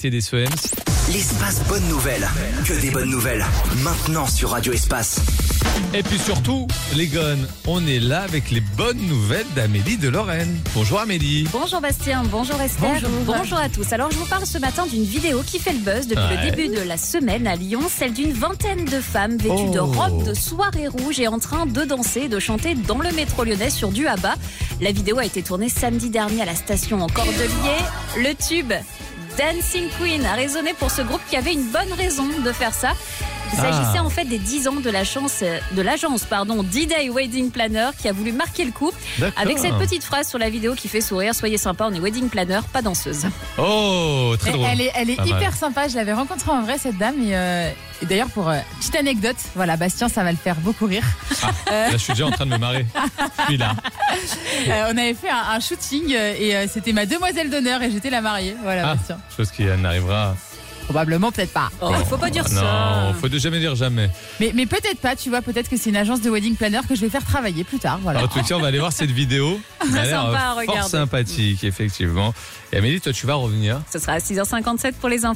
des SOEMS. L'espace bonne nouvelle. Que des bonnes nouvelles. Maintenant sur Radio Espace. Et puis surtout, les gones, on est là avec les bonnes nouvelles d'Amélie de Lorraine. Bonjour Amélie. Bonjour Bastien, bonjour Esther, bonjour à tous. Alors je vous parle ce matin d'une vidéo qui fait le buzz depuis le début de la semaine à Lyon, celle d'une vingtaine de femmes vêtues de robes de soirée rouge et en train de danser et de chanter dans le métro lyonnais sur du ABBA. La vidéo a été tournée samedi dernier à la station en Cordeliers. Le tube Dancing Queen a résonné pour ce groupe qui avait une bonne raison de faire ça. Il s'agissait en fait des 10 ans de l'agence D-Day Wedding Planner qui a voulu marquer le coup avec cette petite phrase sur la vidéo qui fait sourire: soyez sympa, on est wedding planner, pas danseuse. Oh, très drôle. Elle est hyper sympa, je l'avais rencontrée en vrai cette dame et d'ailleurs pour petite anecdote, voilà Bastien, ça va le faire beaucoup rire. Là je suis déjà en train de me marrer. Je suis là. On avait fait un shooting et c'était ma demoiselle d'honneur et j'étais la mariée. Voilà Bastien. Chose qui n'arrivera probablement, peut-être pas. Il faut pas dire ça. Non, faut jamais dire jamais. Mais peut-être pas, tu vois, peut-être que c'est une agence de wedding planner que je vais faire travailler plus tard. Voilà. En tout cas, on va aller voir cette vidéo. Elle a l'air fort sympathique, effectivement. Et Amélie, toi, tu vas revenir. Ce sera à 6h57 pour les infos.